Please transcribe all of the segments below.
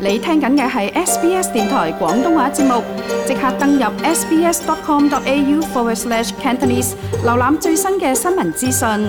你聽緊嘅係 SBS 電台廣東話節目，即刻登入 sbs.com.au/Cantonese 瀏覽最新嘅新聞資訊。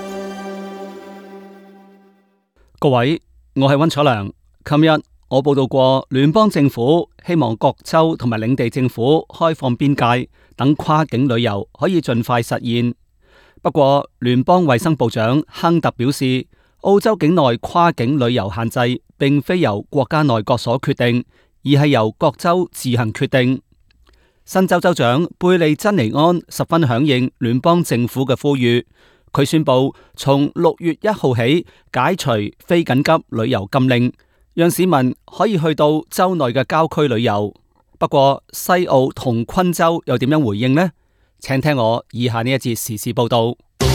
各位，我係溫楚良。琴日我報道過，聯邦政府希望各州同埋領地政府開放邊界，等跨境旅遊可以盡快實現。不過，聯邦衛生部長亨特表示，澳洲境內跨境旅遊限制並非由國家內閣所決定，而係由各州自行決定。新州州長貝利珍尼安十分響應聯邦政府嘅呼籲，佢宣布從6月1號起解除非緊急旅遊禁令，讓市民可以去到州內嘅郊區旅遊。不過，西澳同昆州又點樣回應呢？請聽我以下呢一節時事報道。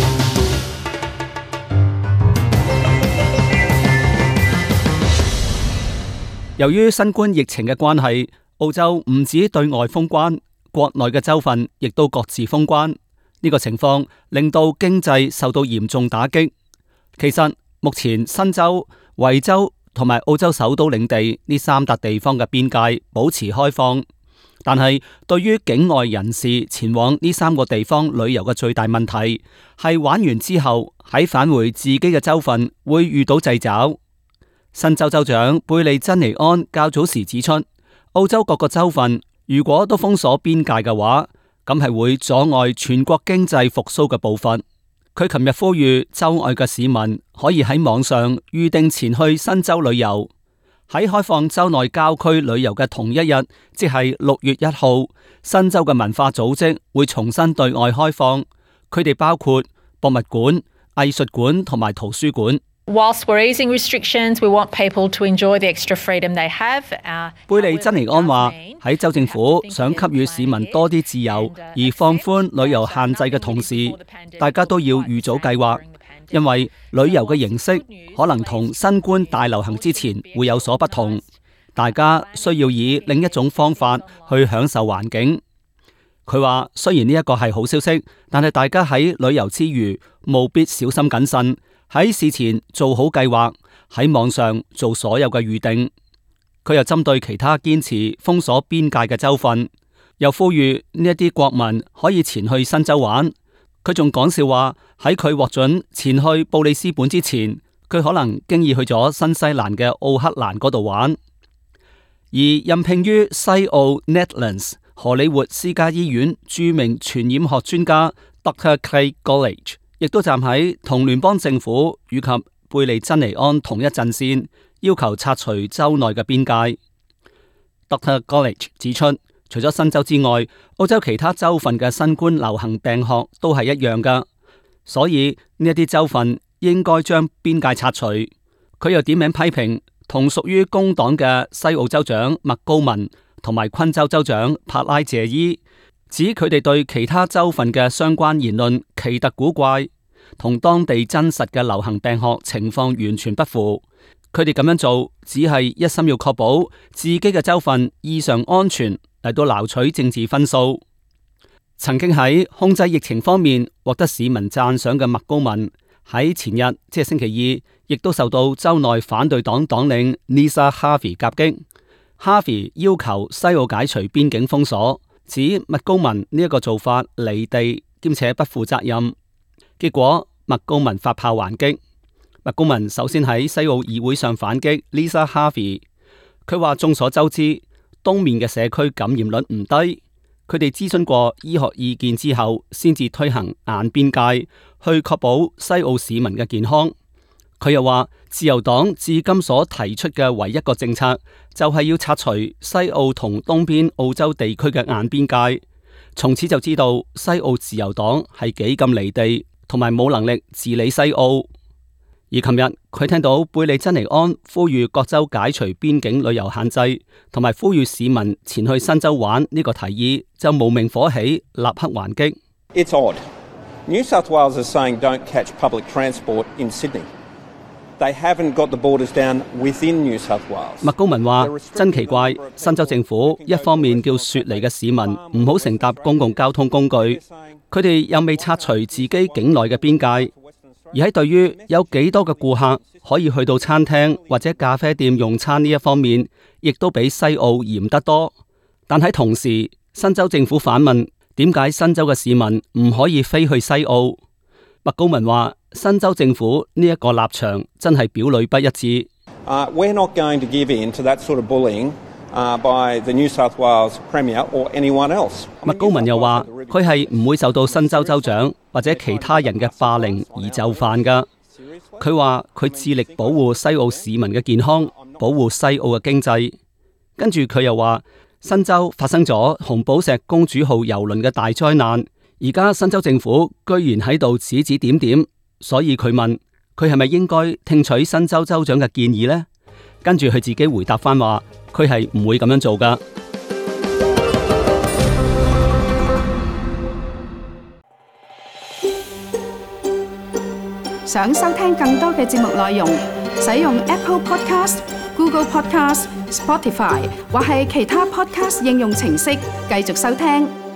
由於新冠疫情嘅關係，澳洲唔止對外封關，國內嘅州份亦都各自封關。呢個情況令到經濟受到嚴重打擊。其實目前新州、維州同埋澳洲首都領地呢3笪地方嘅邊界保持開放，但係對於境外人士前往呢3個地方旅遊嘅最大問題係玩完之後喺返回自己嘅州份會遇到掣肘。新州州長貝利珍尼安較早時指出，澳洲各個州份如果都封鎖邊界嘅話，咁係會阻礙全國經濟復甦嘅步伐。佢琴日呼籲州外嘅市民可以喺網上預定前去新州旅遊。喺開放州內郊區旅遊嘅同一日，即係6月1號，新州嘅文化組織會重新對外開放，佢哋包括博物館、藝術館同埋圖書館。 Whilst we're easing restrictions, we want people to enjoy the extra freedom they have. 貝利珍尼安話：喺州政府想給予市民多啲自由，而放寬旅遊限制嘅同時，大家都要預早計劃，因為旅遊嘅形式可能同新冠大流行之前會有所不同，大家需要以另一種方法去享受環境。佢話：雖然呢一個係好消息，但係大家喺旅遊之餘，務必小心謹慎。喺事前做好計劃，喺網上做所有嘅預定。佢又針對其他堅持封鎖邊界嘅州份，又呼籲呢一啲國民可以前去新州玩。佢仲講笑話，喺佢獲准前去布里斯本之前，佢可能經已去咗新西蘭嘅奧克蘭嗰度玩。而任聘於西澳 Nedlands 荷里活私家醫院著名傳染學專家 Dr. Craig Golich亦都站喺同聯邦政府以及貝利珍尼安同一陣線，要求拆除州內嘅邊界。Dr. Golich 指出，除咗新州之外，澳洲其他州份嘅新冠流行病學都係一樣噶，所以呢一啲州份應該將邊界拆除。佢又點名批評同屬於工黨嘅西澳州長麥高文同埋昆州州長帕拉謝伊，指佢哋對其他州份嘅相關言論奇特古怪，同當地真實嘅流行病學情況完全不符。佢哋咁樣做只係一心要確保自己嘅州份異常安全，嚟到撈取政治分數。曾經喺控制疫情方面獲得市民讚賞嘅麥高文喺前日即係星期二，亦都受到州內反對黨黨領 Lisa Harvey 夾擊。Harvey 要求西澳解除邊境封鎖，指麥高文呢一個做法離地兼且不負責任。結果麥高文發炮還擊。麥高文首先喺西澳議會上反擊 Lisa Harvey， 佢話眾所周知東面嘅社區感染率唔低，佢哋諮詢過醫學意見之後先至推行硬邊界，去確保西澳市民嘅健康。佢又話自由黨至今所提出嘅唯一個政策就係要拆除西澳同東邊澳洲地區嘅硬邊界，從此就知道西澳自由黨係幾咁離地，同埋冇能力治理西澳。而琴日佢聽到貝利珍尼安呼籲各州解除邊境旅遊限制，同埋呼籲市民前去新州玩呢個提議，就無名火起，立刻還擊。 It's odd. New South Wales is saying don't catch public transport in Sydney. They haven't got the borders down within New South Wales. 麥高文話：真奇怪，新州政府一方面叫雪梨嘅市民唔好乘搭公共交通工具，佢哋又未拆除自己境內嘅邊界。 而喺對於有幾多嘅顧客可以去到餐廳或者咖啡店用餐呢一方面，亦都比西澳嚴得多。但喺同時，新州政府反問點解新州嘅市民唔可以飛去西澳？麥高文話新州政府呢一個立場真係表裏不一致。 We're not going to give in to that sort of bullying by the New South Wales Premier or anyone else. 麥高文又話佢係唔會受到新州州長或者其他人嘅霸凌而就範噶。佢話佢致力保護西澳市民嘅健康，保護西澳嘅經濟。跟住佢又話新州發生咗紅寶石公主號郵輪嘅大災難，而家新州政府居然喺度指指點點，所以佢問佢係咪應該聽取新州州長嘅建議呢？跟住佢自己回答翻話，佢係唔會咁樣做噶。 想收聽更多嘅節目內容，使用 Apple Podcast、Google Podcast、Spotify 或係其他 Podcast 應用程式繼續收聽。